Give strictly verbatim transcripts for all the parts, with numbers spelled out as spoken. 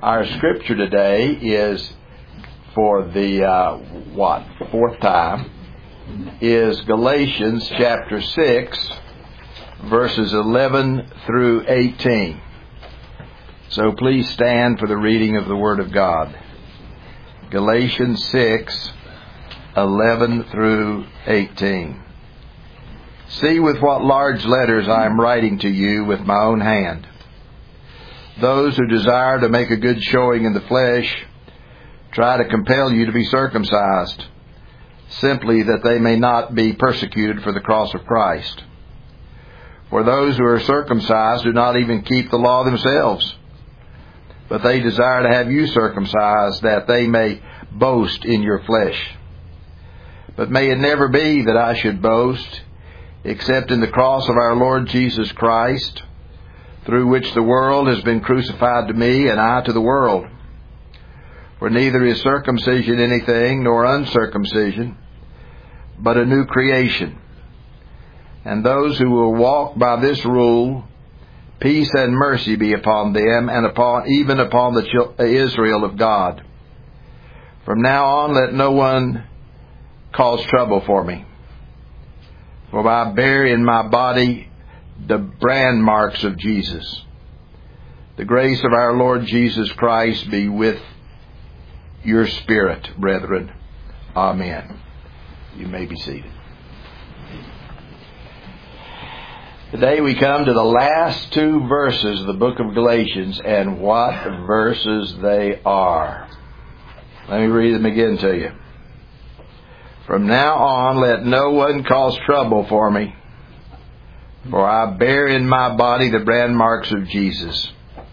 Our scripture today is, for the, uh, what, fourth time, is Galatians chapter six, verses eleven through eighteen. So please stand for the reading of the Word of God. Galatians six, eleven through eighteen. See with what large letters I am writing to you with my own hand. Those who desire to make a good showing in the flesh try to compel you to be circumcised, simply that they may not be persecuted for the cross of Christ. For those who are circumcised do not even keep the law themselves, but they desire to have you circumcised, that they may boast in your flesh. But may it never be that I should boast, except in the cross of our Lord Jesus Christ, through which the world has been crucified to me, and I to the world. For neither is circumcision anything, nor uncircumcision, but a new creation. And those who will walk by this rule, peace and mercy be upon them, and upon even upon the Israel of God. From now on, let no one cause trouble for me. For I bear in my body the brand marks of Jesus. The grace of our Lord Jesus Christ be with your spirit, brethren. Amen. You may be seated. Today we come to the last two verses of the book of Galatians, and what verses they are. Let me read them again to you. From now on, let no one cause trouble for me, for I bear in my body the brand marks of Jesus.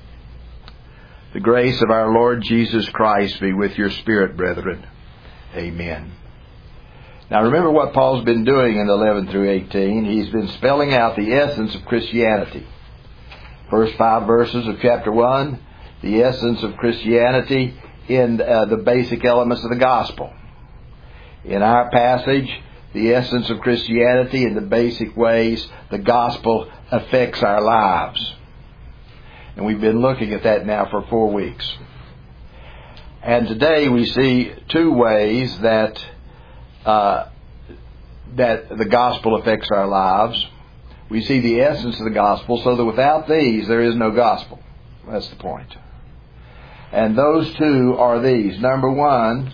The grace of our Lord Jesus Christ be with your spirit, brethren. Amen. Now remember what Paul's been doing in eleven through eighteen. He's been spelling out the essence of Christianity. First five verses of chapter one, the essence of Christianity in uh, the basic elements of the gospel. In our passage, the essence of Christianity in the basic ways the gospel affects our lives. And we've been looking at that now for four weeks. And today we see two ways that uh, that the gospel affects our lives. We see the essence of the gospel, so that without these there is no gospel. That's the point. And those two are these. Number one,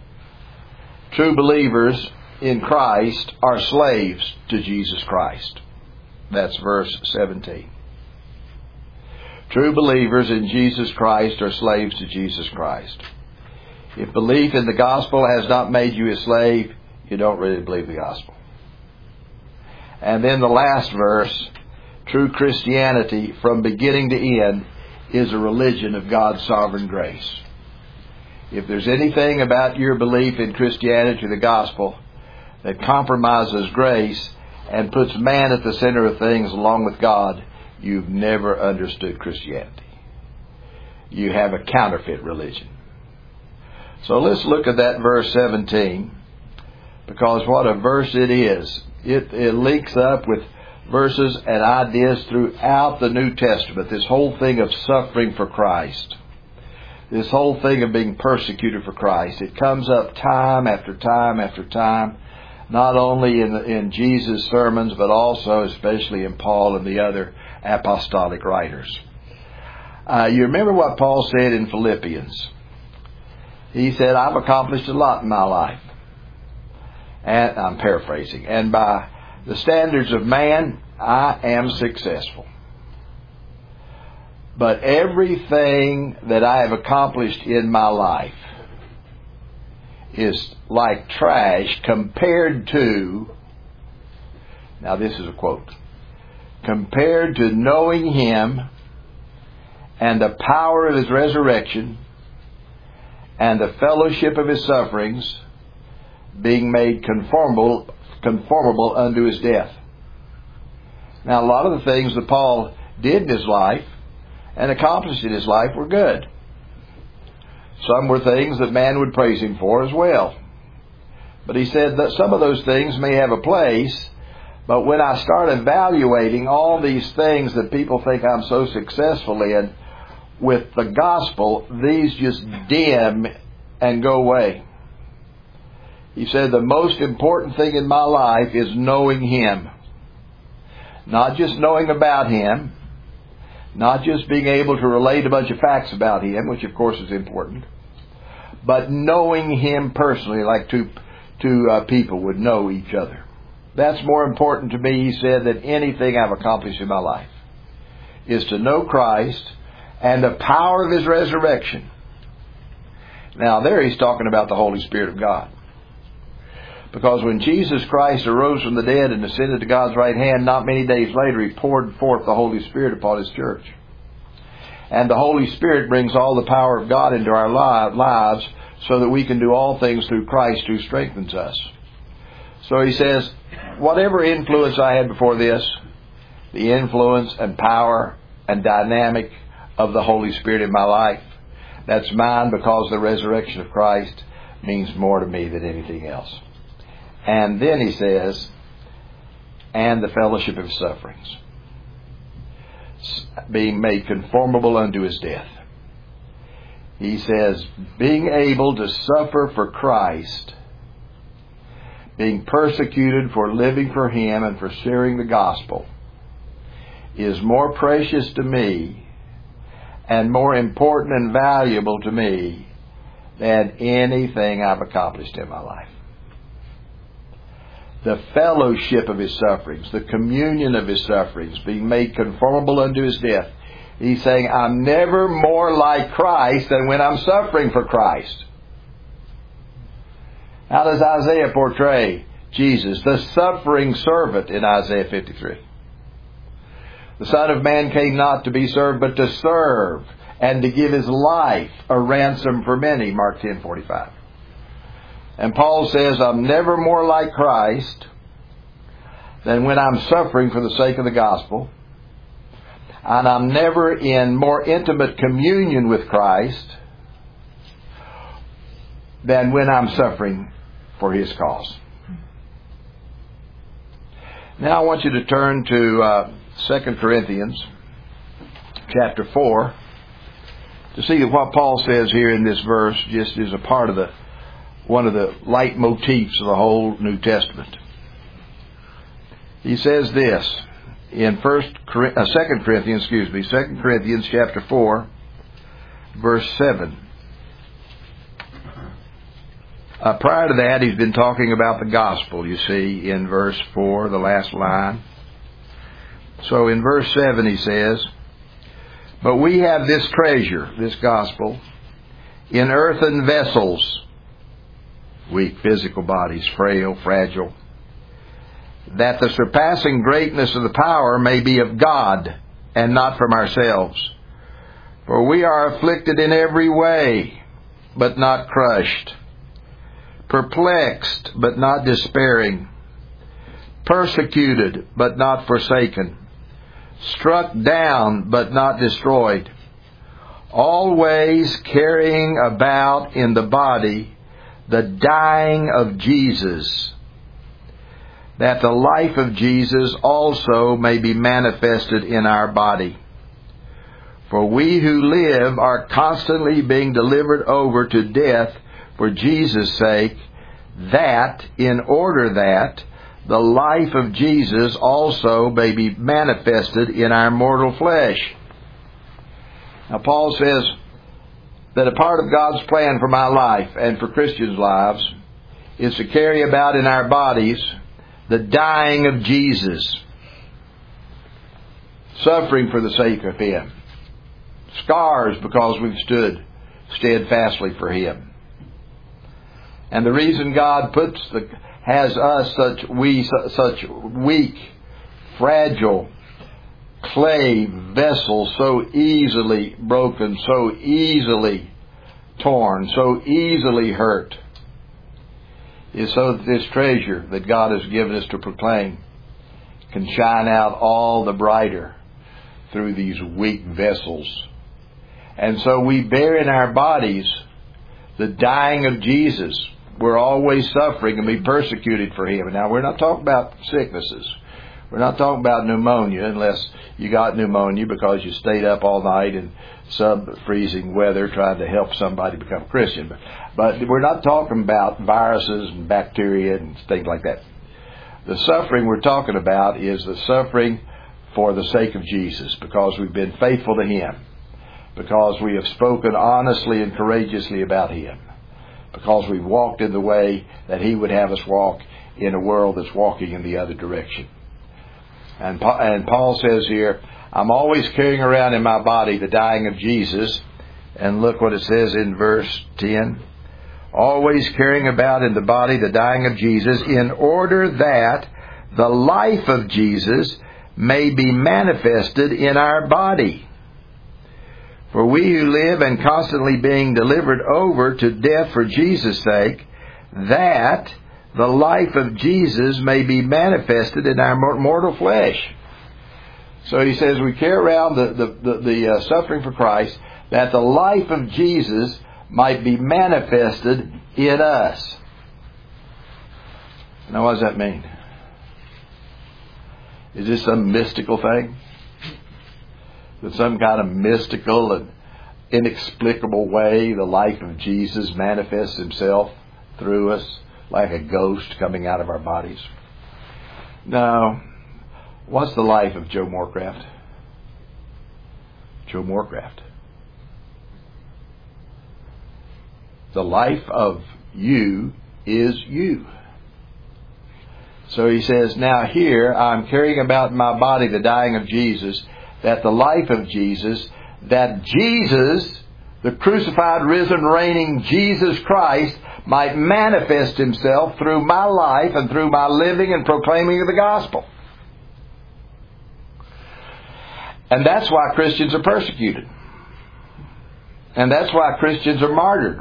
true believers in Christ are slaves to Jesus Christ. That's verse seventeen. True believers in Jesus Christ are slaves to Jesus Christ. If belief in the gospel has not made you a slave, you don't really believe the gospel. And then the last verse, true Christianity from beginning to end is a religion of God's sovereign grace. If there's anything about your belief in Christianity or the gospel that compromises grace and puts man at the center of things along with God, you've never understood Christianity. You have a counterfeit religion. So let's look at that verse seventeen, because what a verse it is. It, it links up with verses and ideas throughout the New Testament. This whole thing of suffering for Christ. This whole thing of being persecuted for Christ. It comes up time after time after time, not only in, in Jesus' sermons, but also especially in Paul and the other apostolic writers. Uh, you remember what Paul said in Philippians. He said, I've accomplished a lot in my life. And I'm paraphrasing. And by the standards of man, I am successful. But everything that I have accomplished in my life is like trash compared to, now this is a quote, compared to knowing Him and the power of His resurrection and the fellowship of His sufferings, being made conformable, conformable unto His death. Now a lot of the things that Paul did in his life and accomplished in his life were good. Some were things that man would praise him for as well. But he said that some of those things may have a place, but when I start evaluating all these things that people think I'm so successful in, with the gospel, these just dim and go away. He said, the most important thing in my life is knowing Him. Not just knowing about Him, not just being able to relate a bunch of facts about Him, which of course is important, but knowing Him personally, like two, two uh, people would know each other. That's more important to me, he said, than anything I've accomplished in my life, is to know Christ and the power of His resurrection. Now there he's talking about the Holy Spirit of God. Because when Jesus Christ arose from the dead and ascended to God's right hand, not many days later He poured forth the Holy Spirit upon His church. And the Holy Spirit brings all the power of God into our lives so that we can do all things through Christ who strengthens us. So he says, whatever influence I had before this, the influence and power and dynamic of the Holy Spirit in my life, that's mine because the resurrection of Christ means more to me than anything else. And then he says, and the fellowship of His sufferings, being made conformable unto His death. He says, being able to suffer for Christ, being persecuted for living for Him and for sharing the gospel, is more precious to me and more important and valuable to me than anything I've accomplished in my life. The fellowship of His sufferings, the communion of His sufferings, being made conformable unto His death. He's saying, I'm never more like Christ than when I'm suffering for Christ. How does Isaiah portray Jesus? The suffering servant in Isaiah fifty-three. The Son of Man came not to be served, but to serve, and to give His life a ransom for many, Mark ten forty-five. And Paul says, I'm never more like Christ than when I'm suffering for the sake of the gospel. And I'm never in more intimate communion with Christ than when I'm suffering for His cause. Now I want you to turn to uh, Second Corinthians chapter four to see that what Paul says here in this verse just is a part of the one of the leitmotifs of the whole New Testament. He says this in First, uh, Second Corinthians, excuse me, Second Corinthians chapter four, verse seven. Uh, prior to that, he's been talking about the gospel. You see, in verse four, the last line. So in verse seven, he says, "But we have this treasure, this gospel, in earthen vessels." Weak physical bodies, frail, fragile. "That the surpassing greatness of the power may be of God, and not from ourselves. For we are afflicted in every way, but not crushed. Perplexed, but not despairing. Persecuted, but not forsaken. Struck down, but not destroyed. Always carrying about in the body the dying of Jesus, that the life of Jesus also may be manifested in our body. For we who live are constantly being delivered over to death for Jesus' sake, that, in order that, the life of Jesus also may be manifested in our mortal flesh." Now Paul says that a part of God's plan for my life and for Christians' lives is to carry about in our bodies the dying of Jesus, suffering for the sake of Him, scars because we've stood steadfastly for Him. And the reason God puts the has us such we such weak, fragile clay vessels, so easily broken, so easily torn, so easily hurt, is so that this treasure that God has given us to proclaim can shine out all the brighter through these weak vessels. And so we bear in our bodies the dying of Jesus. We're always suffering and be persecuted for Him. Now, we're not talking about sicknesses. We're not talking about pneumonia, unless you got pneumonia because you stayed up all night in sub-freezing weather trying to help somebody become a Christian. But, but we're not talking about viruses and bacteria and things like that. The suffering we're talking about is the suffering for the sake of Jesus, because we've been faithful to Him, because we have spoken honestly and courageously about Him, because we've walked in the way that He would have us walk in a world that's walking in the other direction. And, and Paul says here, I'm always carrying around in my body the dying of Jesus. And look what it says in verse ten. Always carrying about in the body the dying of Jesus, in order that the life of Jesus may be manifested in our body. For we who live and constantly being delivered over to death for Jesus' sake, that the life of Jesus may be manifested in our mortal flesh. So he says we carry around the, the, the, the uh, suffering for Christ, that the life of Jesus might be manifested in us. Now what does that mean? Is this some mystical thing? That some kind of mystical and inexplicable way the life of Jesus manifests Himself through us like a ghost coming out of our bodies? No. What's the life of Joe Morecraft? Joe Morecraft. The life of you is you. So he says, now here I'm carrying about in my body the dying of Jesus, that the life of Jesus, that Jesus, the crucified, risen, reigning Jesus Christ, might manifest Himself through my life and through my living and proclaiming of the gospel. And that's why Christians are persecuted. And that's why Christians are martyred.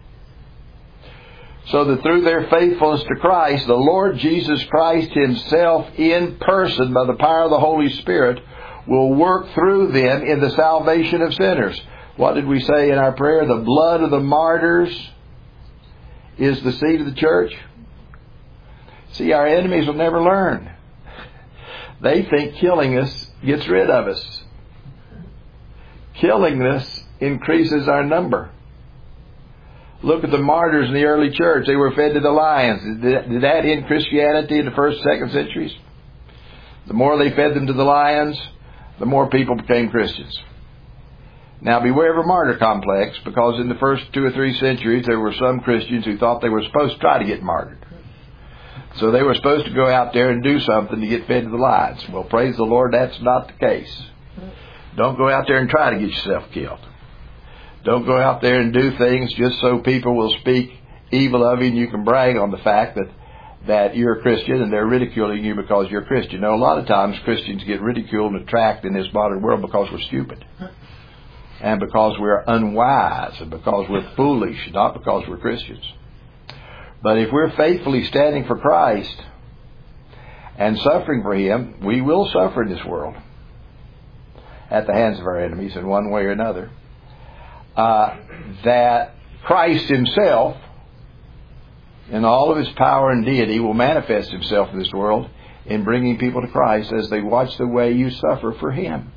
So that through their faithfulness to Christ, the Lord Jesus Christ Himself in person, by the power of the Holy Spirit, will work through them in the salvation of sinners. What did we say in our prayer? The blood of the martyrs is the seed of the church. See, our enemies will never learn. They think killing us gets rid of us. Killing us increases our number. Look at the martyrs in the early church. They were fed to the lions. Did that end Christianity in the first, second centuries? The more they fed them to the lions, the more people became Christians. Now beware of a martyr complex, because in the first two or three centuries there were some Christians who thought they were supposed to try to get martyred. So they were supposed to go out there and do something to get fed to the lions. Well, praise the Lord, that's not the case. Don't go out there and try to get yourself killed. Don't go out there and do things just so people will speak evil of you and you can brag on the fact that, that you're a Christian and they're ridiculing you because you're a Christian. Now, a lot of times Christians get ridiculed and attacked in this modern world because we're stupid. And because we're unwise and because we're foolish, not because we're Christians. But if we're faithfully standing for Christ and suffering for Him, we will suffer in this world at the hands of our enemies in one way or another. Uh, that Christ Himself, in all of His power and deity, will manifest Himself in this world in bringing people to Christ as they watch the way you suffer for Him.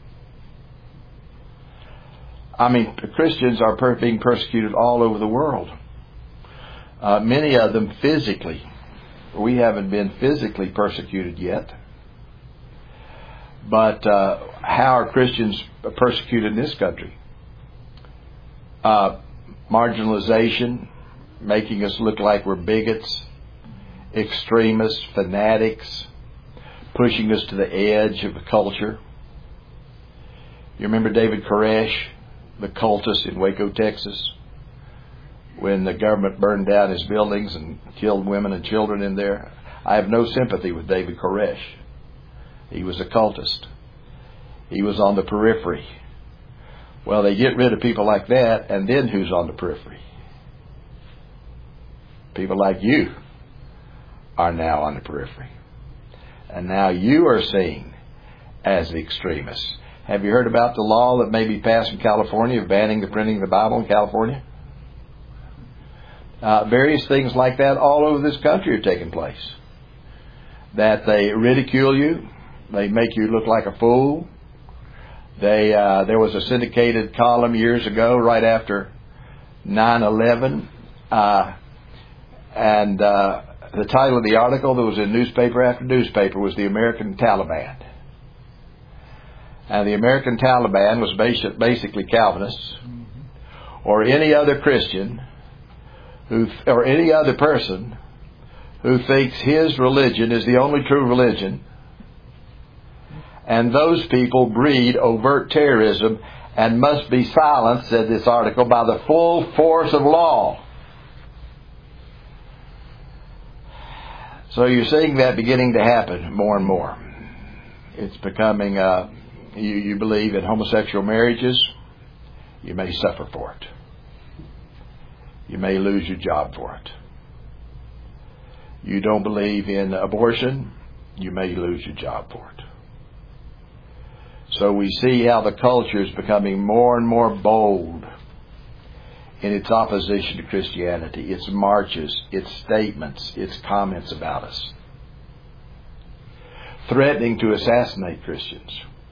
I mean, Christians are per- being persecuted all over the world. Uh, many of them physically. We haven't been physically persecuted yet. But uh, how are Christians persecuted in this country? Uh, marginalization, making us look like we're bigots, extremists, fanatics, pushing us to the edge of the culture. You remember David Koresh, the cultist in Waco, Texas, when the government burned down his buildings and killed women and children in there? I have no sympathy with David Koresh. He was a cultist. He was on the periphery. Well, they get rid of people like that, and then who's on the periphery? People like you are now on the periphery. And now you are seen as the extremists. Have you heard about the law that may be passed in California of banning the printing of the Bible in California? Uh, various things like that all over this country are taking place. that they ridicule you. They make you look like a fool. They uh, there was a syndicated column years ago, right after nine eleven, uh, and uh, the title of the article that was in newspaper after newspaper was "The American Taliban." And the American Taliban was basi- basically Calvinists, or any other Christian, who or any other person who thinks his religion is the only true religion. And those people breed overt terrorism and must be silenced, said this article, by the full force of law. So you're seeing that beginning to happen more and more. It's becoming, uh, you, you believe in homosexual marriages, you may suffer for it. You may lose your job for it. You don't believe in abortion, you may lose your job for it. So we see how the culture is becoming more and more bold in its opposition to Christianity, its marches, its statements, its comments about us, threatening to assassinate Christians,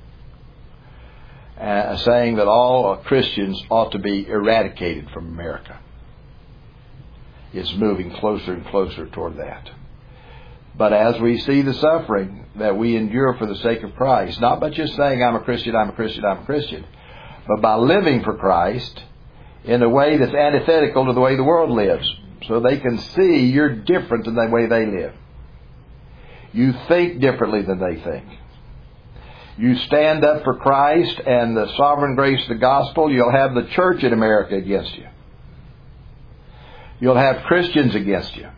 uh, saying that all Christians ought to be eradicated from America. It's moving closer and closer toward that. But as we see the suffering that we endure for the sake of Christ, not by just saying, I'm a Christian, I'm a Christian, I'm a Christian, but by living for Christ in a way that's antithetical to the way the world lives, so they can see you're different than the way they live. You think differently than they think. You stand up for Christ and the sovereign grace of the gospel, you'll have the church in America against you. You'll have Christians against you.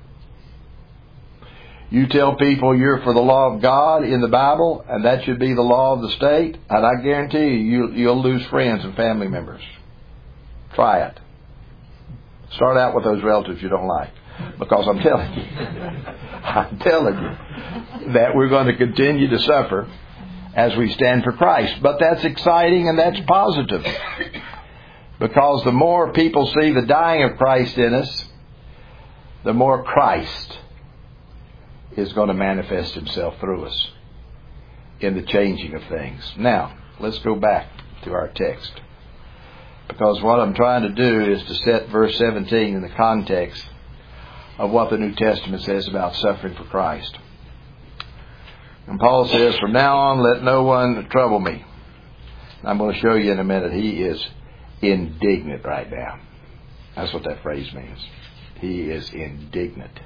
You tell people you're for the law of God in the Bible, and that should be the law of the state, and I guarantee you, you you'll lose friends and family members. Try it. Start out with those relatives you don't like, because I'm telling you, I'm telling you that we're going to continue to suffer as we stand for Christ. But that's exciting and that's positive, because the more people see the dying of Christ in us, the more Christ is going to manifest Himself through us in the changing of things. Now, let's go back to our text, because what I'm trying to do is to set verse seventeen in the context of what the New Testament says about suffering for Christ. And Paul says, from now on, let no one trouble me. I'm going to show you in a minute, he is indignant right now. That's what that phrase means. He is indignant,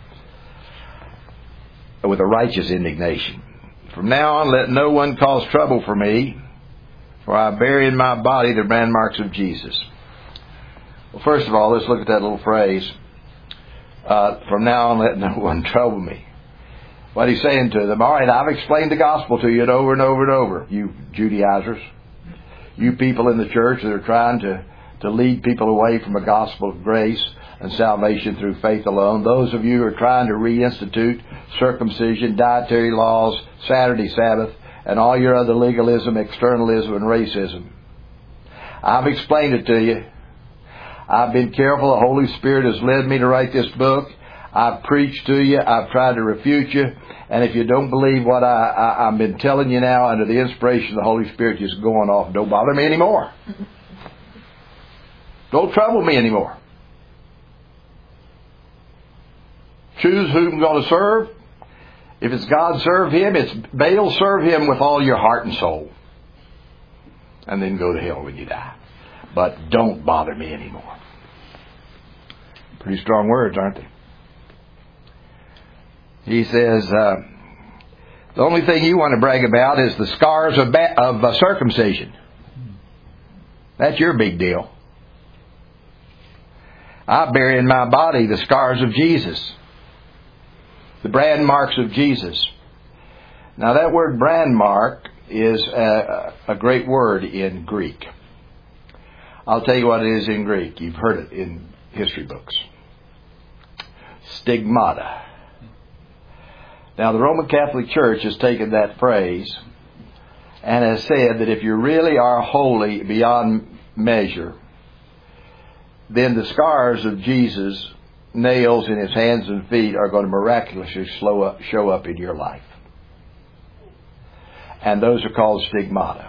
with a righteous indignation. From now on, let no one cause trouble for me, for I bear in my body the brand marks of Jesus. Well, first of all, let's look at that little phrase. Uh, from now on, let no one trouble me. What he's saying to them, all right, I've explained the gospel to you over and over and over, you Judaizers. You people in the church that are trying to, to lead people away from a gospel of grace and salvation through faith alone. Those of you who are trying to reinstitute circumcision, dietary laws, Saturday Sabbath, and all your other legalism, externalism, and racism. I've explained it to you. I've been careful. The Holy Spirit has led me to write this book. I've preached to you. I've tried to refute you. And if you don't believe what I, I, I've been telling you now under the inspiration of the Holy Spirit, just go on off. Don't bother me anymore. Don't trouble me anymore. Choose who I'm going to serve. If it's God, serve Him. It's Baal, serve Him with all your heart and soul. And then go to hell when you die. But don't bother me anymore. Pretty strong words, aren't they? He says, uh, the only thing you want to brag about is the scars of, ba- of uh, circumcision. That's your big deal. I bear in my body the scars of Jesus. The brand marks of Jesus. Now that word brand mark is a, a great word in Greek. I'll tell you what it is in Greek. You've heard it in history books. Stigmata. Now the Roman Catholic Church has taken that phrase and has said that if you really are holy beyond measure, then the scars of Jesus nails in his hands and feet are going to miraculously slow up, show up in your life. And those are called stigmata.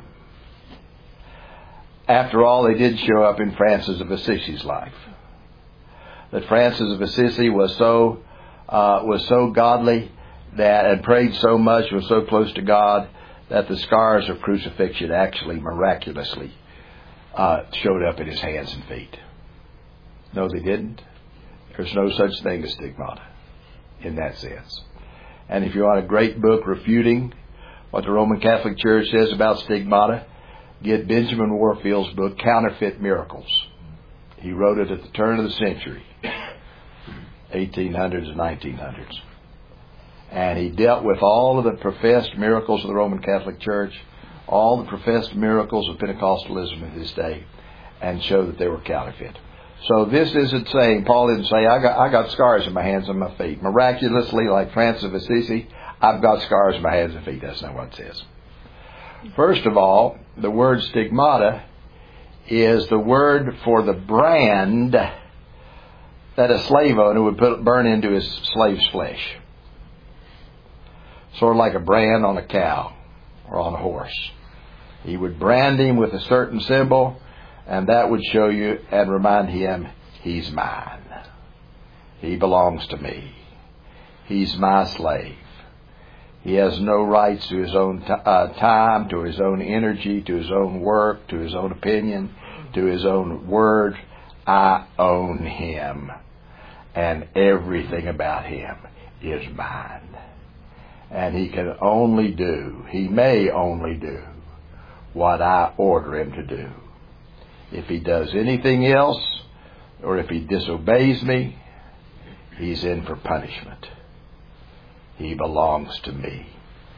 After all, they did show up in Francis of Assisi's life. That Francis of Assisi was so uh, was so godly that and prayed so much, was so close to God, that the scars of crucifixion actually miraculously uh, showed up in his hands and feet. No, they didn't. There's no such thing as stigmata in that sense. And if you want a great book refuting what the Roman Catholic Church says about stigmata, get Benjamin Warfield's book, Counterfeit Miracles. He wrote it at the turn of the century, eighteen hundreds and nineteen hundreds. And he dealt with all of the professed miracles of the Roman Catholic Church, all the professed miracles of Pentecostalism in his day, and showed that they were counterfeit. So this isn't saying, Paul didn't say, I got, I got scars in my hands and my feet. Miraculously, like Francis of Assisi, I've got scars in my hands and feet. That's not what it says. First of all, the word stigmata is the word for the brand that a slave owner would put burn into his slave's flesh. Sort of like a brand on a cow or on a horse. He would brand him with a certain symbol, and that would show you and remind him, he's mine. He belongs to me. He's my slave. He has no rights to his own t- uh, time, to his own energy, to his own work, to his own opinion, to his own word. I own him. And everything about him is mine. And he can only do, he may only do, what I order him to do. If he does anything else, or if he disobeys me, he's in for punishment. He belongs to me.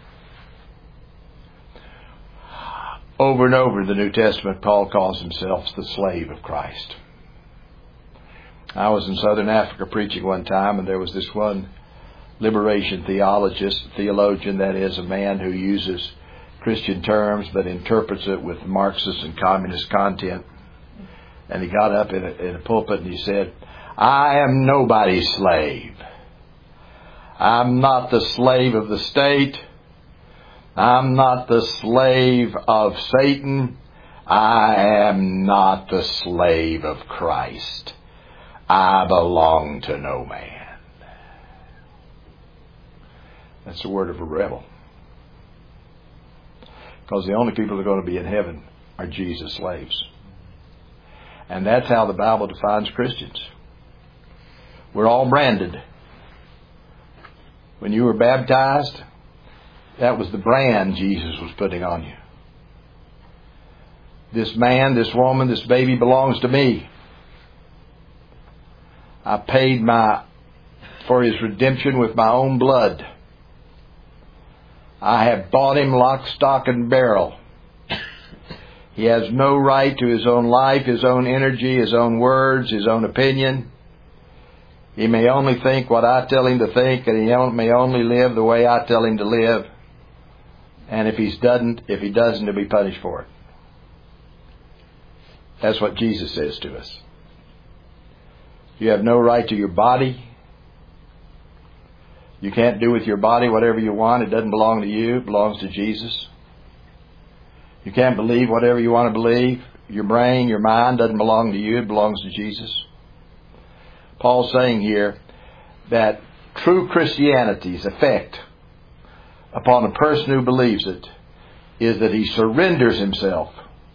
Over and over in the New Testament, Paul calls himself the slave of Christ. I was in Southern Africa preaching one time, and there was this one liberation theologist, theologian, that is, a man who uses Christian terms but interprets it with Marxist and communist content. And he got up in a, in a pulpit and he said, I am nobody's slave. I'm not the slave of the state. I'm not the slave of Satan. I am not the slave of Christ. I belong to no man. That's the word of a rebel. Because the only people that are going to be in heaven are Jesus' slaves. And that's how the Bible defines Christians. We're all branded. When you were baptized, that was the brand Jesus was putting on you. This man, this woman, this baby belongs to me. I paid my for his redemption with my own blood. I have bought him lock, stock, and barrel. He has no right to his own life, his own energy, his own words, his own opinion. He may only think what I tell him to think, and he may only live the way I tell him to live. And if he doesn't, if he doesn't, he'll be punished for it. That's what Jesus says to us. You have no right to your body. You can't do with your body whatever you want. It doesn't belong to you. It belongs to Jesus. You can't believe whatever you want to believe. Your brain, your mind doesn't belong to you. It belongs to Jesus. Paul's saying here that true Christianity's effect upon a person who believes it is that he surrenders himself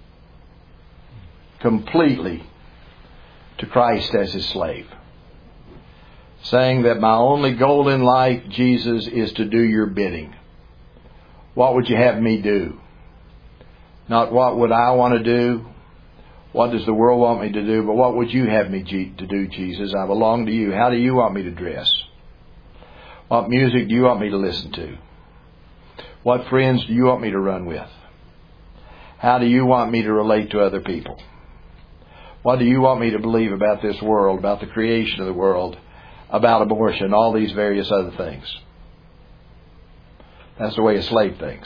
completely to Christ as his slave. Saying that my only goal in life, Jesus, is to do your bidding. What would you have me do? Not what would I want to do? What does the world want me to do? But what would you have me to do, Jesus? I belong to you. How do you want me to dress? What music do you want me to listen to? What friends do you want me to run with? How do you want me to relate to other people? What do you want me to believe about this world, about the creation of the world, about abortion, all these various other things? That's the way a slave thinks.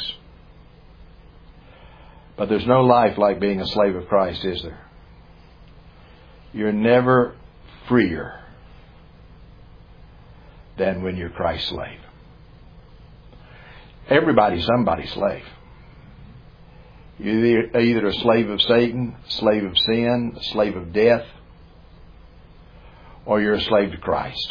But there's no life like being a slave of Christ, is there? You're never freer than when you're Christ's slave. Everybody's somebody's slave. You're either a slave of Satan, a slave of sin, a slave of death, or you're a slave to Christ.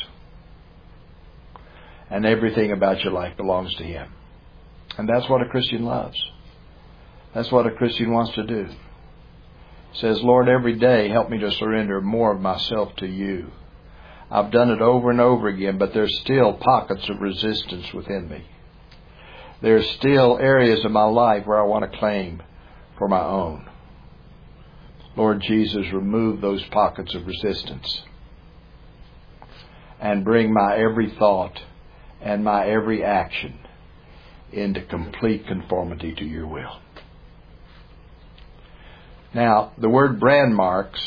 And everything about your life belongs to Him. And that's what a Christian loves. That's what a Christian wants to do. Says, Lord, every day help me to surrender more of myself to You. I've done it over and over again, but there's still pockets of resistance within me. There's still areas of my life where I want to claim for my own. Lord Jesus, remove those pockets of resistance and bring my every thought and my every action into complete conformity to Your will. Now, the word brand marks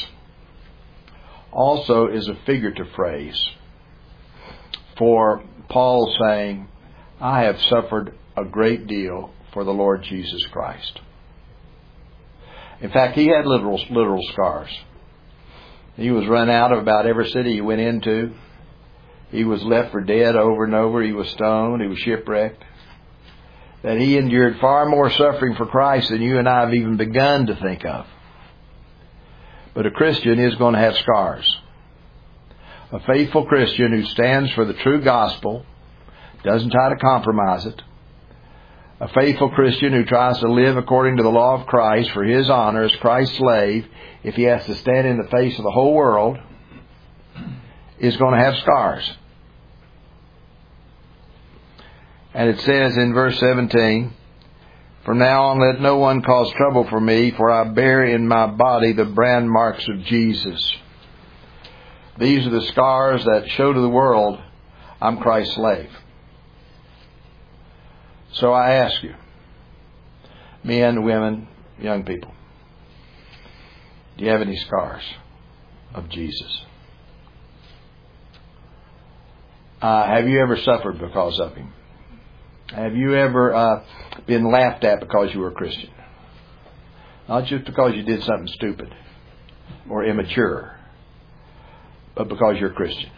also is a figurative phrase for Paul saying, I have suffered a great deal for the Lord Jesus Christ. In fact, he had literal, literal scars. He was run out of about every city he went into. He was left for dead over and over. He was stoned. He was shipwrecked. That he endured far more suffering for Christ than you and I have even begun to think of. But a Christian is going to have scars. A faithful Christian who stands for the true gospel, doesn't try to compromise it. A faithful Christian who tries to live according to the law of Christ for His honor as Christ's slave, if he has to stand in the face of the whole world, is going to have scars. And it says in verse seventeen, from now on let no one cause trouble for me, for I bear in my body the brand marks of Jesus. These are the scars that show to the world I'm Christ's slave. So I ask you, men, women, young people, do you have any scars of Jesus? Uh, have you ever suffered because of Him? Have you ever uh, been laughed at because you were a Christian? Not just because you did something stupid or immature, but because you're a Christian.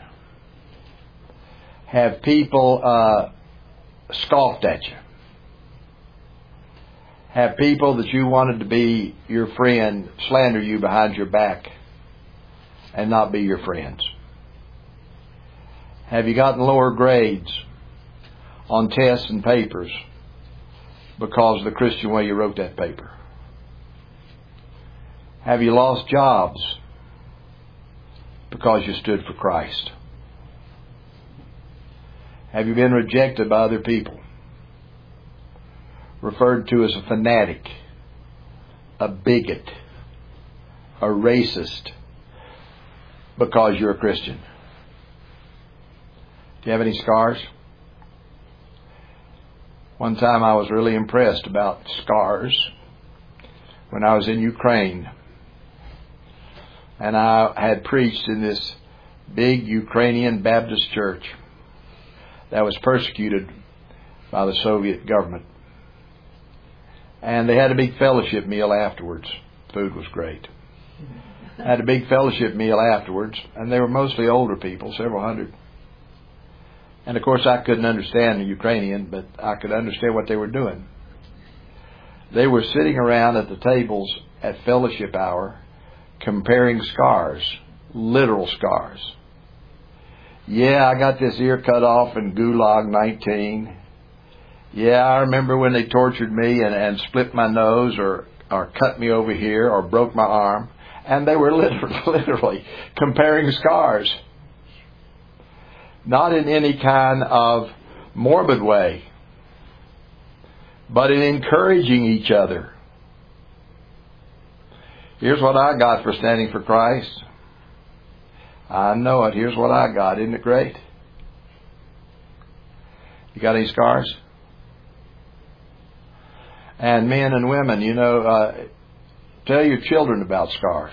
Have people uh, scoffed at you? Have people that you wanted to be your friend slander you behind your back and not be your friends? Have you gotten lower grades on tests and papers because of the Christian way you wrote that paper? Have you lost jobs because you stood for Christ? Have you been rejected by other people? Referred to as a fanatic, a bigot, a racist because you're a Christian? Do you have any scars? One time I was really impressed about scars when I was in Ukraine. And I had preached in this big Ukrainian Baptist church that was persecuted by the Soviet government. And they had a big fellowship meal afterwards. Food was great. Had a big fellowship meal afterwards, and they were mostly older people, several hundred. And of course I couldn't understand the Ukrainian, but I could understand what they were doing. They were sitting around at the tables at fellowship hour comparing scars, literal scars. Yeah, I got this ear cut off in Gulag nineteen. Yeah, I remember when they tortured me and, and split my nose or, or cut me over here or broke my arm. And they were literally, literally comparing scars. Not in any kind of morbid way, but in encouraging each other. Here's what I got for standing for Christ. I know it. Here's what I got. Isn't it great? You got any scars? And men and women, you know, uh, tell your children about scars.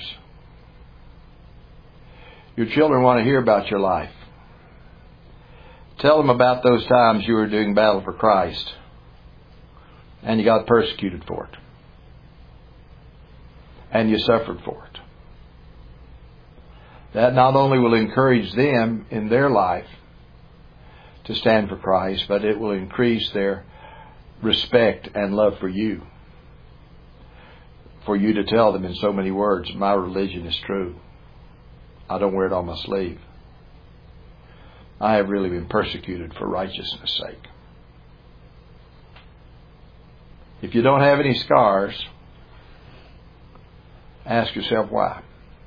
Your children want to hear about your life. Tell them about those times you were doing battle for Christ and you got persecuted for it. And you suffered for it. That not only will encourage them in their life, to stand for Christ, but it will increase their respect and love for you. For you to tell them in so many words, my religion is true. I don't wear it on my sleeve. I have really been persecuted for righteousness' sake. If you don't have any scars, ask yourself why.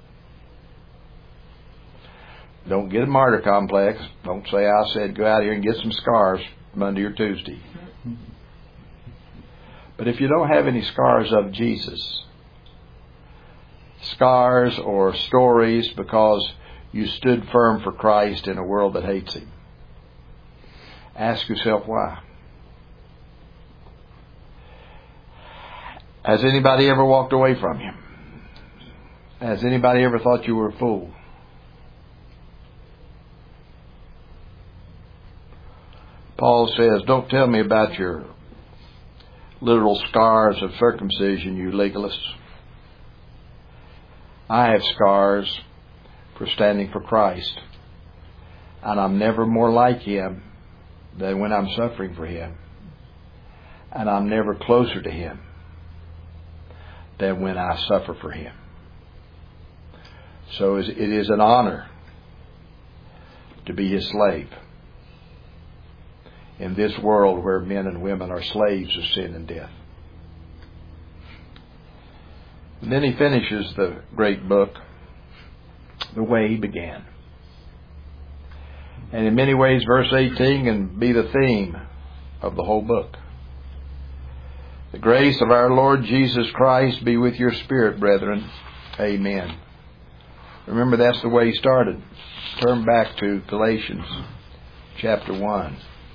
Don't get a martyr complex. Don't say I said go out here and get some scars Monday or Tuesday. But if you don't have any scars of Jesus, scars or stories because you stood firm for Christ in a world that hates Him, ask yourself why. Has anybody ever walked away from you? Has anybody ever thought you were a fool? Paul says, don't tell me about your literal scars of circumcision, you legalists. I have scars for standing for Christ. And I'm never more like Him than when I'm suffering for Him. And I'm never closer to Him than when I suffer for Him. So it is an honor to be His slave in this world where men and women are slaves of sin and death. And then he finishes the great book the way he began. And in many ways, verse eighteen can be the theme of the whole book. The grace of our Lord Jesus Christ be with your spirit, brethren. Amen. Remember, that's the way he started. Turn back to Galatians chapter one.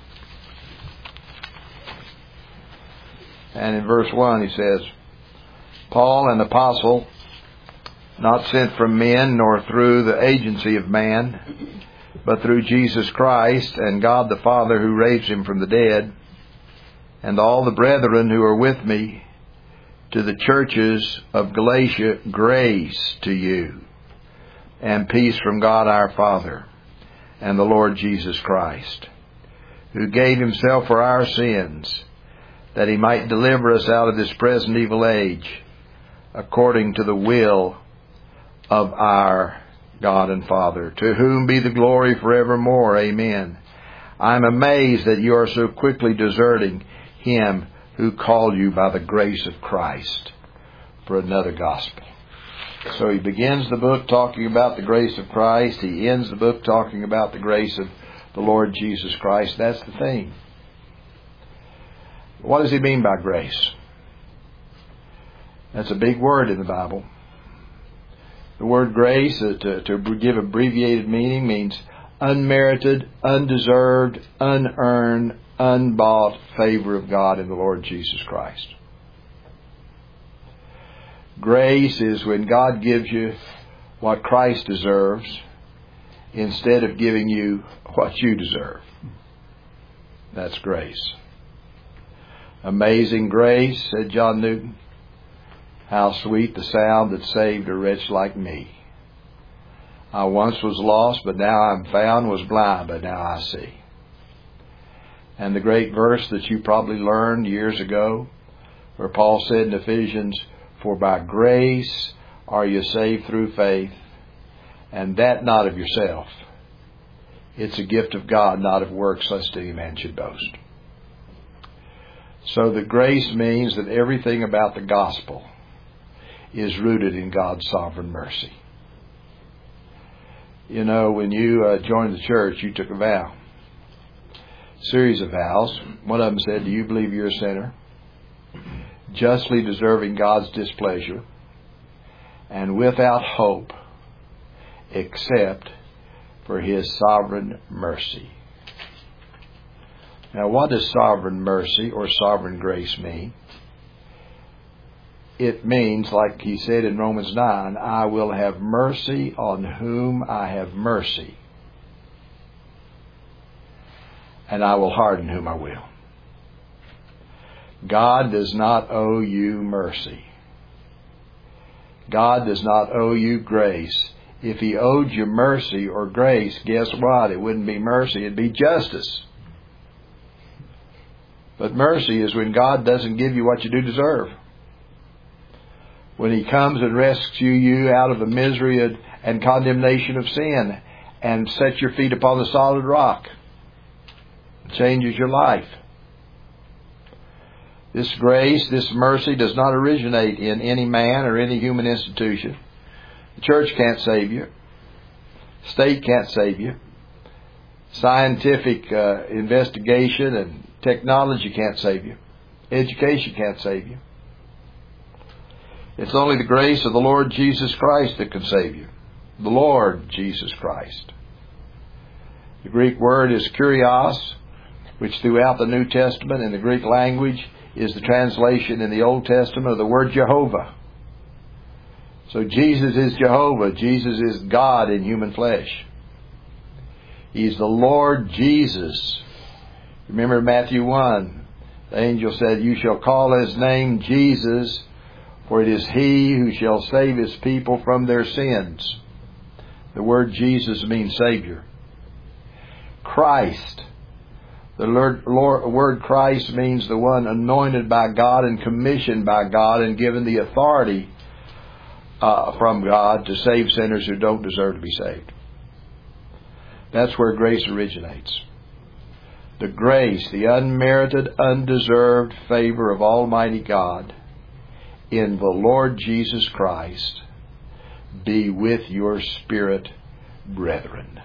And in verse one he says, Paul, an apostle, not sent from men nor through the agency of man, but through Jesus Christ and God the Father who raised Him from the dead, and all the brethren who are with me, to the churches of Galatia, grace to you, and peace from God our Father and the Lord Jesus Christ, who gave Himself for our sins, that He might deliver us out of this present evil age, according to the will of our God and Father, to whom be the glory forevermore. Amen. I'm amazed that you are so quickly deserting Him who called you by the grace of Christ for another gospel. So he begins the book talking about the grace of Christ. He ends the book talking about the grace of the Lord Jesus Christ. That's the theme. What does he mean by grace? That's a big word in the Bible. The word grace, uh, to, to give abbreviated meaning, means unmerited, undeserved, unearned, unbought favor of God in the Lord Jesus Christ. Grace is when God gives you what Christ deserves instead of giving you what you deserve. That's grace. Amazing grace, said John Newton. How sweet the sound that saved a wretch like me. I once was lost, but now I'm found, was blind, but now I see. And the great verse that you probably learned years ago, where Paul said in Ephesians, for by grace are you saved through faith, and that not of yourself. It's a gift of God, not of works, lest any man should boast. So the grace means that everything about the gospel is rooted in God's sovereign mercy. You know, when you uh, joined the church, you took a vow. Series of vows. One of them said, do you believe you're a sinner, justly deserving God's displeasure, and without hope, except for His sovereign mercy? Now, what does sovereign mercy or sovereign grace mean? It means, like he said in Romans nine, I will have mercy on whom I have mercy, and I will harden whom I will. God does not owe you mercy. God does not owe you grace. If He owed you mercy or grace, guess what? It wouldn't be mercy, it'd be justice. But mercy is when God doesn't give you what you do deserve. When He comes and rescues you out of the misery and condemnation of sin and sets your feet upon the solid rock. Changes your life. This grace, this mercy does not originate in any man or any human institution. The church can't save you. State can't save you. Scientific uh, investigation and technology can't save you. Education can't save you. It's only the grace of the Lord Jesus Christ that can save you. The Lord Jesus Christ. The Greek word is kurios, which throughout the New Testament in the Greek language is the translation in the Old Testament of the word Jehovah. So Jesus is Jehovah. Jesus is God in human flesh. He's the Lord Jesus. Remember Matthew one. The angel said, "You shall call His name Jesus, for it is He who shall save His people from their sins." The word Jesus means Savior. Christ. The word Christ means the one anointed by God and commissioned by God and given the authority uh, from God to save sinners who don't deserve to be saved. That's where grace originates. The grace, the unmerited, undeserved favor of Almighty God in the Lord Jesus Christ be with your spirit, brethren.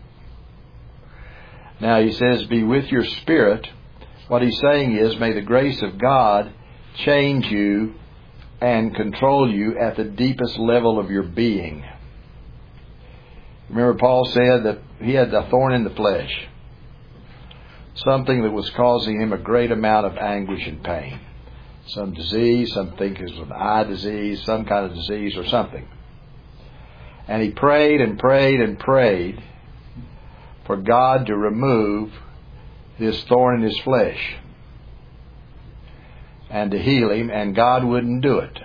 Now he says, be with your spirit. What he's saying is, may the grace of God change you and control you at the deepest level of your being. Remember Paul said that he had a thorn in the flesh. Something that was causing him a great amount of anguish and pain. Some disease, some think it was an eye disease, some kind of disease or something. And he prayed and prayed and prayed for God to remove this thorn in his flesh and to heal him, and God wouldn't do it.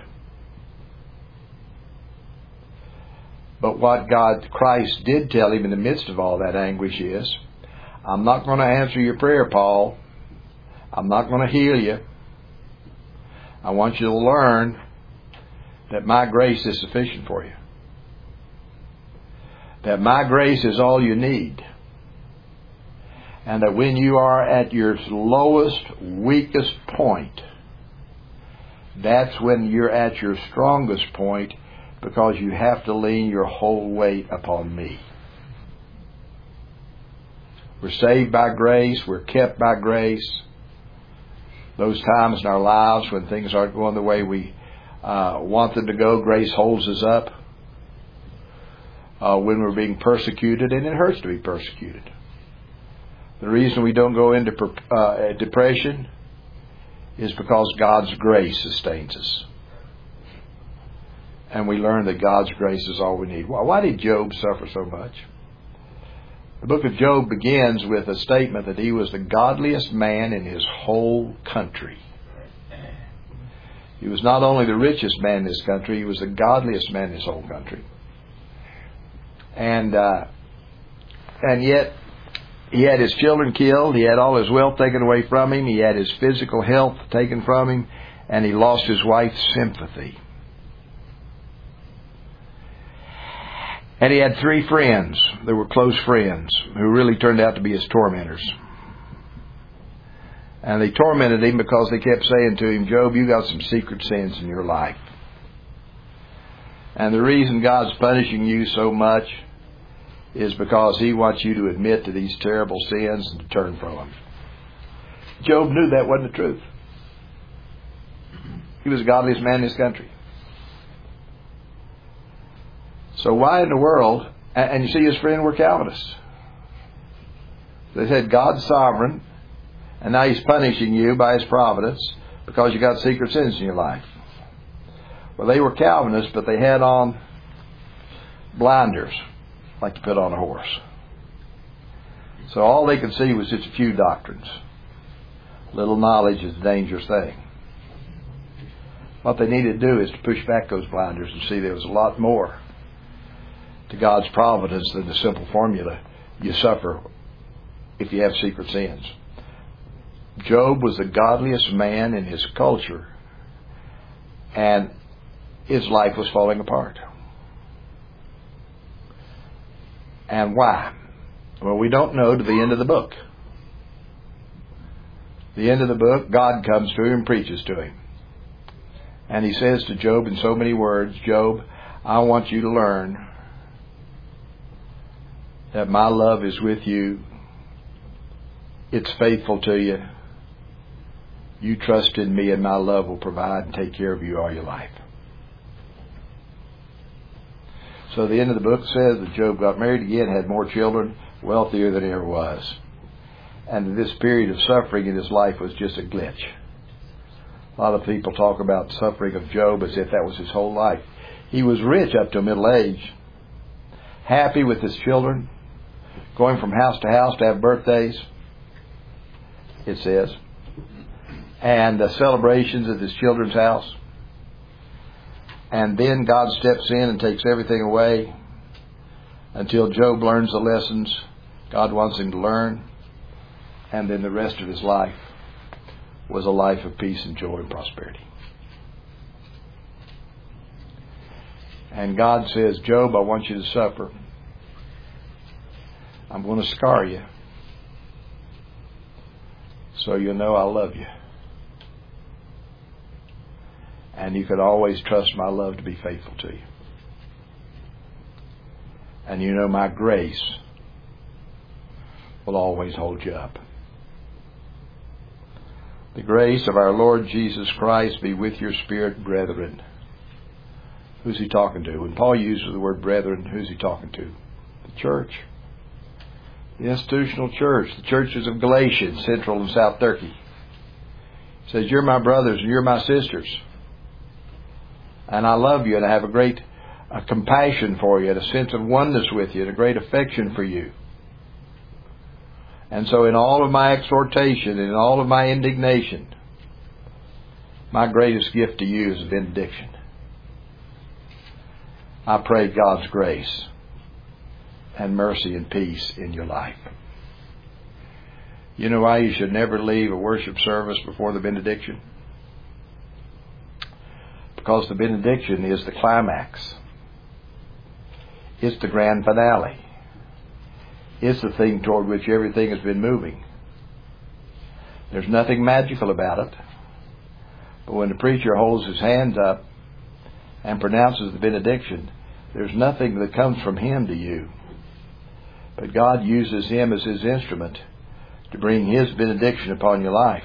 But what God, Christ did tell him in the midst of all that anguish is, I'm not going to answer your prayer, Paul. I'm not going to heal you. I want you to learn that my grace is sufficient for you. That my grace is all you need. And that when you are at your lowest, weakest point, that's when you're at your strongest point, because you have to lean your whole weight upon me. We're saved by grace. We're kept by grace. Those times in our lives when things aren't going the way we uh, want them to go, grace holds us up. Uh, when we're being persecuted, and it hurts to be persecuted. The reason we don't go into uh, depression is because God's grace sustains us. And we learn that God's grace is all we need. Why, why did Job suffer so much? The book of Job begins with a statement that he was the godliest man in his whole country. He was not only the richest man in his country, he was the godliest man in his whole country. And uh, and yet he had his children killed, he had all his wealth taken away from him, he had his physical health taken from him, and he lost his wife's sympathy. And he had three friends that were close friends who really turned out to be his tormentors. And they tormented him because they kept saying to him, Job, you got some secret sins in your life. And the reason God's punishing you so much is because He wants you to admit to these terrible sins and to turn from them. Job knew that wasn't the truth. He was the godliest man in his country. So why in the world, and you see his friends were Calvinists. They said God's sovereign, and now He's punishing you by His providence because you got secret sins in your life. Well, they were Calvinists, but they had on blinders, like you put on a horse. So all they could see was just a few doctrines. Little knowledge is a dangerous thing. What they needed to do is to push back those blinders and see there was a lot more to God's providence than the simple formula, you suffer if you have secret sins. Job was the godliest man in his culture, and his life was falling apart. And why? Well, we don't know to the end of the book. The end of the book, God comes to him and preaches to him. And he says to Job in so many words, Job, I want you to learn that my love is with you. It's faithful to you. You trust in me, and my love will provide and take care of you all your life. So the end of the book says that Job got married again, had more children, wealthier than he ever was. And this period of suffering in his life was just a glitch. A lot of people talk about the suffering of Job as if that was his whole life. He was rich up to middle age, happy with his children, going from house to house to have birthdays, it says, and uh, celebrations at his children's house. And then God steps in and takes everything away until Job learns the lessons God wants him to learn. And then the rest of his life was a life of peace and joy and prosperity. And God says, Job, I want you to suffer. I'm going to scar you so you'll know I love you. And you can always trust my love to be faithful to you. And you know my grace will always hold you up. The grace of our Lord Jesus Christ be with your spirit, brethren. Who's he talking to? When Paul uses the word brethren, who's he talking to? The church. The institutional church. The churches of Galatia, Central and South Turkey. He says, you're my brothers and you're my sisters. And I love you, and I have a great uh, compassion for you, and a sense of oneness with you, and a great affection for you. And so in all of my exhortation, and in all of my indignation, my greatest gift to you is a benediction. I pray God's grace and mercy and peace in your life. You know why you should never leave a worship service before the benediction? Because the benediction is the climax. It's the grand finale. It's the thing toward which everything has been moving. There's nothing magical about it. But when the preacher holds his hands up and pronounces the benediction, there's nothing that comes from him to you. But God uses him as his instrument to bring his benediction upon your life.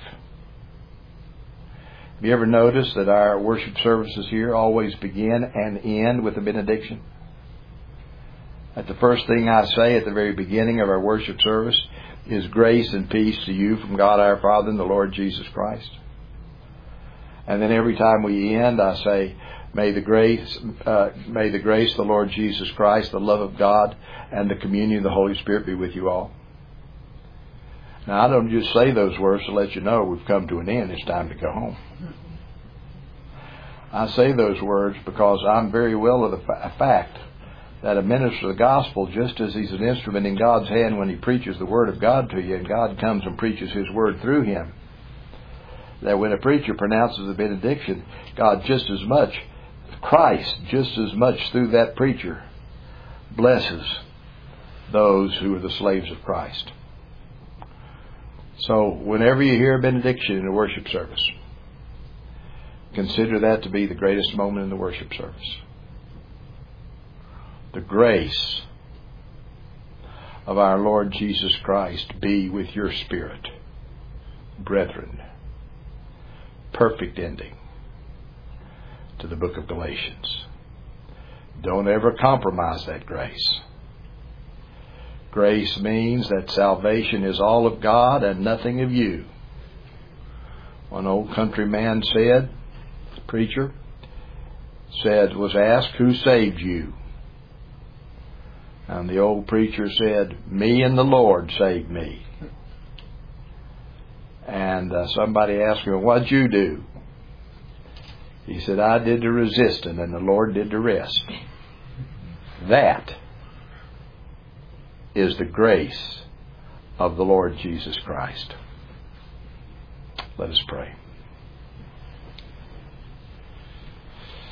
Have you ever noticed that our worship services here always begin and end with a benediction? That the first thing I say at the very beginning of our worship service is grace and peace to you from God our Father and the Lord Jesus Christ. And then every time we end, I say, may the grace, uh, may the grace of the Lord Jesus Christ, the love of God, and the communion of the Holy Spirit be with you all. Now, I don't just say those words to let you know we've come to an end. It's time to go home. I say those words because I'm very well of the fa- fact that a minister of the gospel, just as he's an instrument in God's hand when he preaches the Word of God to you, and God comes and preaches His Word through him, that when a preacher pronounces the benediction, God just as much, Christ just as much through that preacher, blesses those who are the slaves of Christ. So whenever you hear a benediction in a worship service, consider that to be the greatest moment in the worship service. The grace of our Lord Jesus Christ be with your spirit, brethren. Perfect ending to the book of Galatians. Don't ever compromise that grace. Grace means that salvation is all of God and nothing of you. One old country man said, preacher, said, was asked, who saved you? And the old preacher said, me and the Lord saved me. And uh, somebody asked him, what'd you do? He said, I did the resisting and the Lord did the rest. That is the grace of the Lord Jesus Christ. Let us pray.